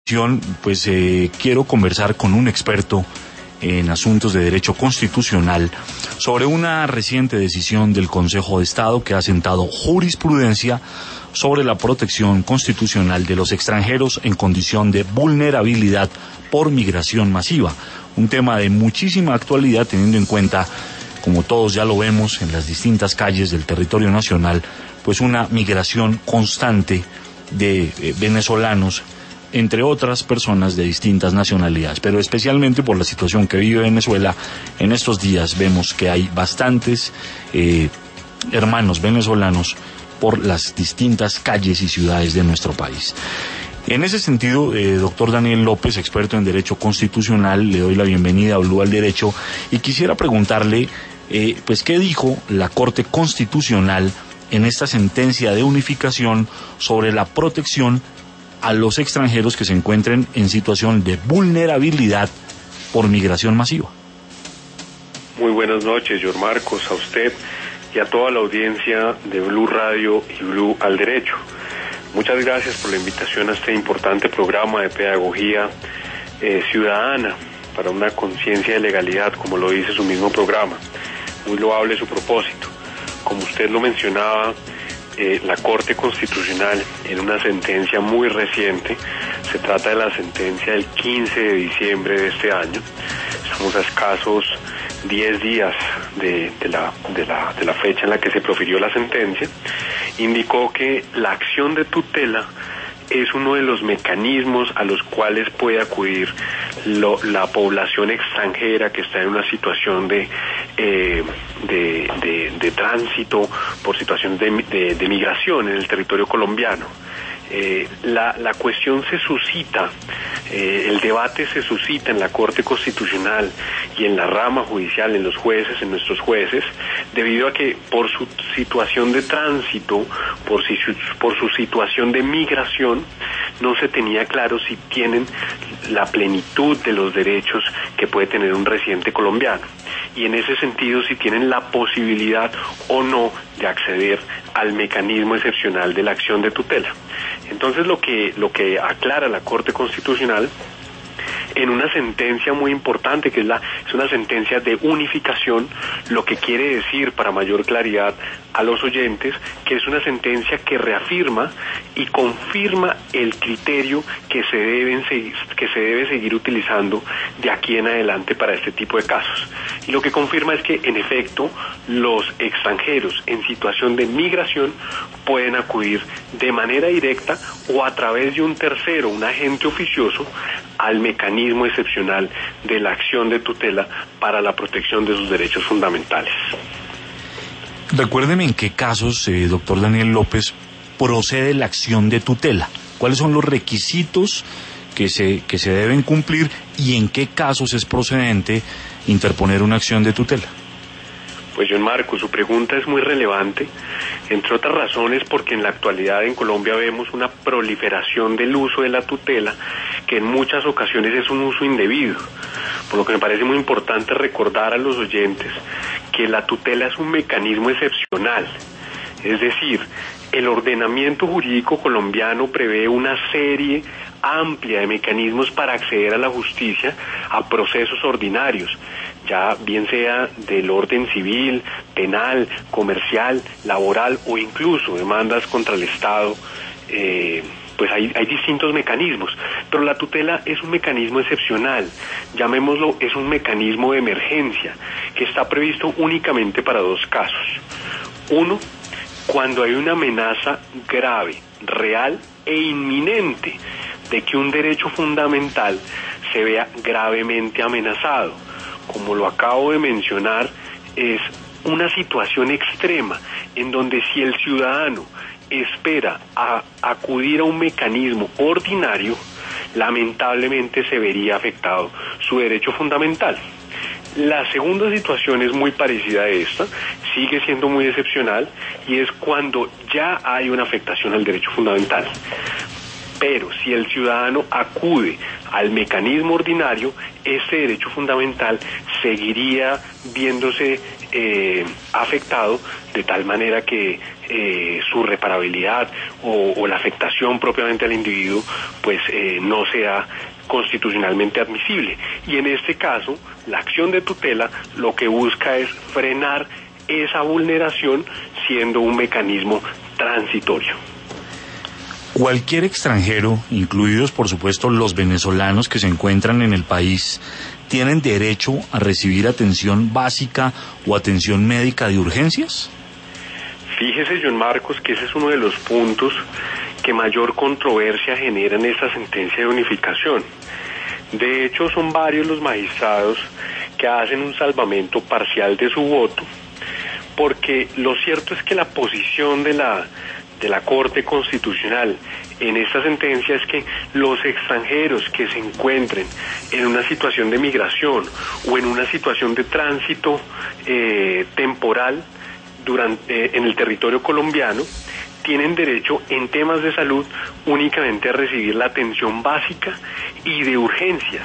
Pues quiero conversar con un experto en asuntos de derecho constitucional sobre una reciente decisión del Consejo de Estado que ha sentado jurisprudencia sobre la protección constitucional de los extranjeros en condición de vulnerabilidad por migración masiva. Un tema de muchísima actualidad teniendo en cuenta, como todos ya lo vemos en las distintas calles del territorio nacional, pues una migración constante de venezolanos, entre otras personas de distintas nacionalidades, pero especialmente por la situación que vive Venezuela. En estos días vemos que hay bastantes hermanos venezolanos por las distintas calles y ciudades de nuestro país. En ese sentido, doctor Daniel López, experto en Derecho Constitucional, le doy la bienvenida a Blue al Derecho y quisiera preguntarle, pues, ¿qué dijo la Corte Constitucional en esta sentencia de unificación sobre la protección a los extranjeros que se encuentren en situación de vulnerabilidad por migración masiva? Muy buenas noches, George Marcos, a usted y a toda la audiencia de Blue Radio y Blue al Derecho. Muchas gracias por la invitación a este importante programa de pedagogía ciudadana para una conciencia de legalidad, como lo dice su mismo programa. Muy loable su propósito. Como usted lo mencionaba, la Corte Constitucional, en una sentencia muy reciente, se trata de la sentencia del 15 de diciembre de este año, estamos a escasos 10 días de la fecha en la que se profirió la sentencia, indicó que la acción de tutela es uno de los mecanismos a los cuales puede acudir la población extranjera que está en una situación de tránsito por situaciones de migración en el territorio colombiano. La cuestión se suscita, el debate se suscita en la Corte Constitucional y en la rama judicial, en los jueces, en nuestros jueces, debido a que por su situación de tránsito, por su situación de migración, no se tenía claro si tienen la plenitud de los derechos que puede tener un residente colombiano. Y en ese sentido, si tienen la posibilidad o no de acceder al mecanismo excepcional de la acción de tutela. Entonces, lo que aclara la Corte Constitucional en una sentencia muy importante, que es una sentencia de unificación, lo que quiere decir, para mayor claridad a los oyentes, que es una sentencia que reafirma y confirma el criterio que se debe seguir utilizando de aquí en adelante para este tipo de casos. Y lo que confirma es que, en efecto, los extranjeros en situación de migración pueden acudir de manera directa o a través de un tercero, un agente oficioso, al mecanismo excepcional de la acción de tutela para la protección de sus derechos fundamentales. Recuérdeme en qué casos, doctor Daniel López, procede la acción de tutela. ¿Cuáles son los requisitos que se deben cumplir y en qué casos es procedente interponer una acción de tutela? Pues, John Marcos, su pregunta es muy relevante, entre otras razones porque en la actualidad en Colombia vemos una proliferación del uso de la tutela, que en muchas ocasiones es un uso indebido, por lo que me parece muy importante recordar a los oyentes que la tutela es un mecanismo excepcional, es decir, el ordenamiento jurídico colombiano prevé una serie amplia de mecanismos para acceder a la justicia, a procesos ordinarios, ya bien sea del orden civil, penal, comercial, laboral o incluso demandas contra el Estado. Pues hay distintos mecanismos, pero la tutela es un mecanismo excepcional, llamémoslo, es un mecanismo de emergencia que está previsto únicamente para dos casos. Uno, cuando hay una amenaza grave, real e inminente de que un derecho fundamental se vea gravemente amenazado. Como lo acabo de mencionar, es una situación extrema en donde si el ciudadano espera a acudir a un mecanismo ordinario, lamentablemente se vería afectado su derecho fundamental. La segunda situación es muy parecida a esta, sigue siendo muy excepcional, y es cuando ya hay una afectación al derecho fundamental. Pero si el ciudadano acude al mecanismo ordinario, ese derecho fundamental seguiría viéndose afectado, de tal manera que su reparabilidad o la afectación propiamente al individuo, pues no sea constitucionalmente admisible. Y en este caso, la acción de tutela lo que busca es frenar esa vulneración siendo un mecanismo transitorio. Cualquier extranjero, incluidos por supuesto los venezolanos que se encuentran en el país, ¿tienen derecho a recibir atención básica o atención médica de urgencias? Fíjese, John Marcos, que ese es uno de los puntos que mayor controversia genera en esta sentencia de unificación. De hecho, son varios los magistrados que hacen un salvamento parcial de su voto, porque lo cierto es que la posición de la Corte Constitucional en esta sentencia es que los extranjeros que se encuentren en una situación de migración o en una situación de tránsito temporal en el territorio colombiano tienen derecho en temas de salud únicamente a recibir la atención básica y de urgencias.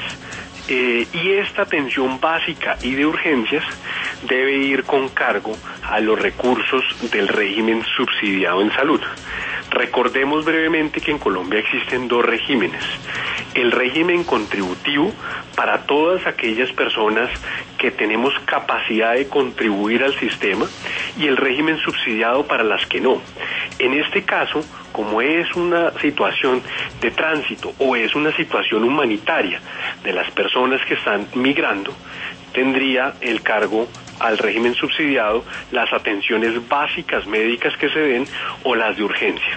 Y esta atención básica y de urgencias debe ir con cargo a los recursos del régimen subsidiado en salud. Recordemos brevemente que en Colombia existen dos regímenes. El régimen contributivo para todas aquellas personas que tenemos capacidad de contribuir al sistema y el régimen subsidiado para las que no. En este caso, como es una situación de tránsito o es una situación humanitaria de las personas que están migrando, tendría el cargo al régimen subsidiado las atenciones básicas médicas que se den o las de urgencia.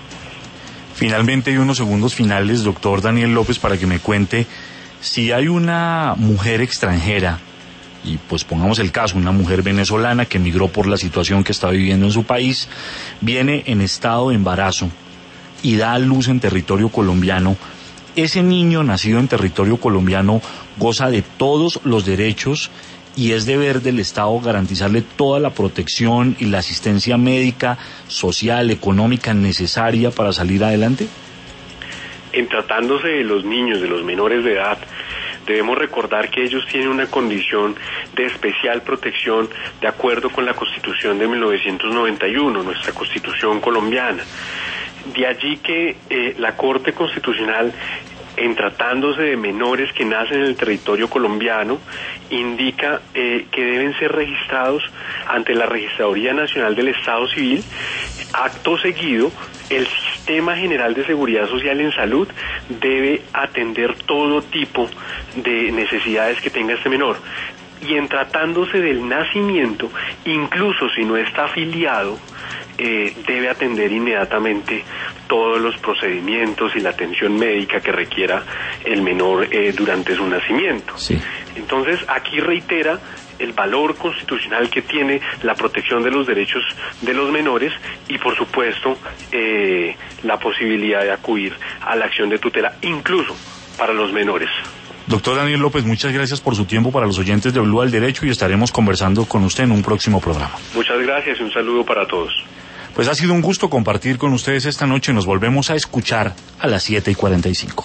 Finalmente, hay unos segundos finales, doctor Daniel López, para que me cuente si hay una mujer extranjera, y pues pongamos el caso, una mujer venezolana que emigró por la situación que está viviendo en su país, viene en estado de embarazo y da a luz en territorio colombiano. Ese niño nacido en territorio colombiano goza de todos los derechos y es deber del Estado garantizarle toda la protección y la asistencia médica, social, económica necesaria para salir adelante. En tratándose de los niños, de los menores de edad, debemos recordar que ellos tienen una condición de especial protección de acuerdo con la Constitución de 1991, nuestra Constitución colombiana. De allí que la Corte Constitucional, en tratándose de menores que nacen en el territorio colombiano, indica que deben ser registrados ante la Registraduría Nacional del Estado Civil. Acto seguido, el Sistema General de Seguridad Social en Salud debe atender todo tipo de necesidades que tenga este menor. Y en tratándose del nacimiento, incluso si no está afiliado, debe atender inmediatamente todos los procedimientos y la atención médica que requiera el menor durante su nacimiento. Sí. Entonces, aquí reitera el valor constitucional que tiene la protección de los derechos de los menores y, por supuesto, la posibilidad de acudir a la acción de tutela, incluso para los menores. Doctor Daniel López, muchas gracias por su tiempo para los oyentes de Blue al Derecho y estaremos conversando con usted en un próximo programa. Muchas gracias y un saludo para todos. Pues ha sido un gusto compartir con ustedes esta noche. Nos volvemos a escuchar a las 7:45.